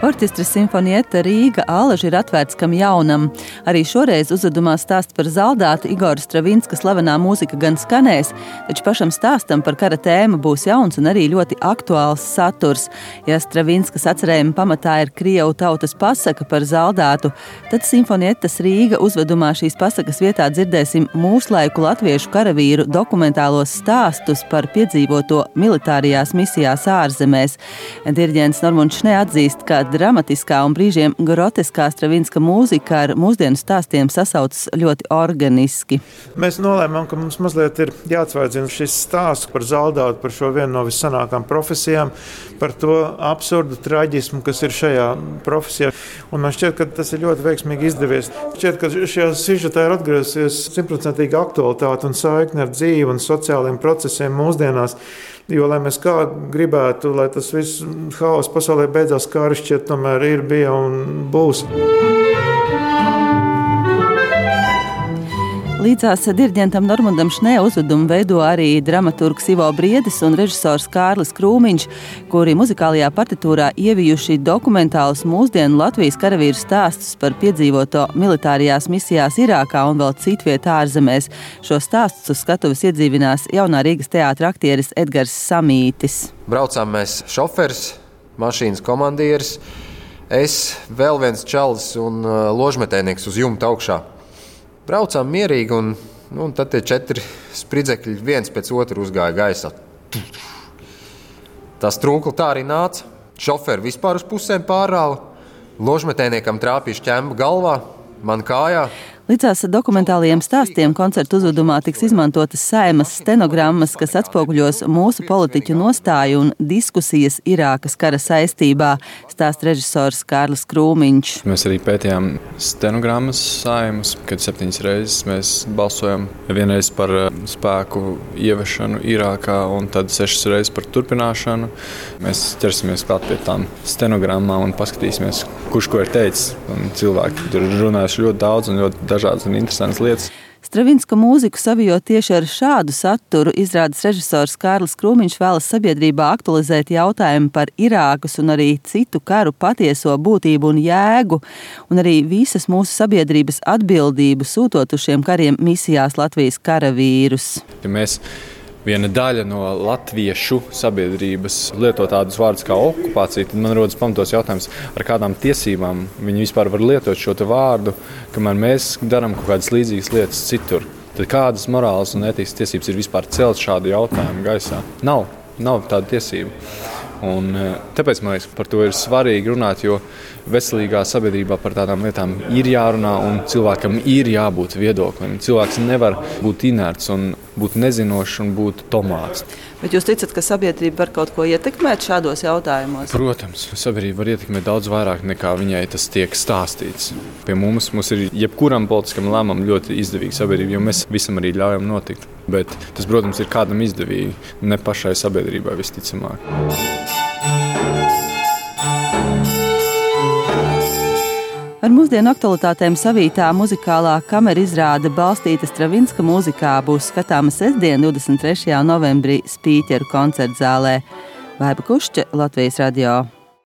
Orķestris Sinfonietta Rīga Alaži ir atvērts kam jaunam. Arī šoreiz uzvedumā stāsts par Zaldātu Igora Stravinska slavenā mūzika gan skanēs, taču pašam stāstam par kara tēmu būs jauns un arī ļoti aktuāls saturs. Ja Stravinskas atcerējuma pamatā ir krievu tautas pasaka par Zaldātu, tad Sinfoniettas Rīga uzvedumā šīs pasakas vietā dzirdēsim mūslaiku latviešu karavīru dokumentālos stāstus par piedzīvoto militārajās misijās ārzemēs. Diriģents Normunds Šnē atzīst, ka dramatiskā un brīžiem groteskā Stravinska mūzika ar mūsdienu stāstiem sasaucas ļoti organiski. Mēs nolēmām, ka mums mazliet ir jāatsvaidzina šis stāsts par Zaldātu, par šo vienu no vissanākām profesijām, par to absurdu traģismu, kas ir šajā profesijā. Un man šķiet, ka tas ir ļoti veiksmīgi izdevies. Šķiet, ka šajā sižetā ir atgriezusies 100% aktualitāte un saikne ar dzīvi un sociāliem procesiem mūsdienās. Jo, lai mēs kā gribētu, lai tas viss haoss pasaulē beidzās, kā arī šķiet tomēr ir, bija un būs. Līdzās diriģentam Normundam Šnē uzvedumu veido arī dramaturgs Ivo Briedis un režisors Kārlis Krūmiņš, kuri muzikālajā partitūrā ievijuši dokumentālus mūsdienu Latvijas karavīru stāstus par piedzīvoto militārajās misijās Irākā un vēl citviet ārzemēs. Šo stāstus uz skatuves iedzīvinās jaunā Rīgas teātra aktieris Edgars Samītis. Braucām mēs šoferis, mašīnas komandieris, es, vēl viens čalis un ložmetēnieks uz jumta augšā. Braucām mierīgi, un tad tie 4 spridzekļi viens pēc otru uzgāja gaisā. Tā strūkla tā arī nāca. Šoferi vispār uz pusēm pārrāva. Ložmetēniekam trāpīja šķemba galvā, man kājā. Līdzās dokumentālajiem stāstiem koncertu uzvedumā tiks izmantotas Saeimas stenogrammas, kas atspoguļos mūsu politiķu nostāju un diskusijas Irākas kara saistībā, stāsta režisors Kārlis Krūmiņš. Mēs arī pētījām stenogrammas Saeimas, kad 7 reizes mēs balsojam. Vienreiz par spēku ievešanu Irākā un tad 6 reizes par turpināšanu. Mēs ķersimies klāt pie tām stenogrammām un paskatīsimies, kurš ko ir teicis. Un cilvēki tur runājuši ļoti daudz un ļoti dažādas un interesantas lietas. Stravinska mūziku savijot tieši ar šādu saturu, izrādes režisors Kārlis Krūmiņš vēlas sabiedrībā aktualizēt jautājumu par Irākas un arī citu karu patieso būtību un jēgu, un arī visas mūsu sabiedrības atbildību sūtot uz šiem kariem misijās Latvijas karavīrus. Ja mēs viena daļa no latviešu sabiedrības lieto tādus vārdus kā okupācija, tad man rodas pamatos jautājums, ar kādām tiesībām viņi vispār var lietot šo te vārdu, kamēr mēs darām kaut kādas līdzīgas lietas citur. Tad kādas morālas un ētikas tiesības ir vispār celt šādu jautājumu gaisā? Nav tāda tiesība. Un tāpēc, man liekas, par to ir svarīgi runāt, jo veselīgā sabiedrībā par tādām lietām ir jārunā un cilvēkam ir jābūt viedoklim. Cilvēks nevar būt inerts un būt nezinošs un būt tomāts. Bet jūs ticat, ka sabiedrība var kaut ko ietekmēt šādos jautājumos? Protams, sabiedrība var ietekmēt daudz vairāk nekā viņai tas tiek stāstīts. Pie mums ir jebkuram politiskam lēmumam ļoti izdevīga sabiedrība, jo mēs visam arī ļaujam notikt. Bet tas, protams, ir kādam izdevīgi, ne pašai sabiedrībai visticamāk. Ar mūsdienu aktualitātēm savītā muzikālā kamera izrāde balstīta Stravinska mūzikā būs skatāma sestdien, 23. novembrī Spīķeru koncertzālē. Vaiba Kušķe, Latvijas radio.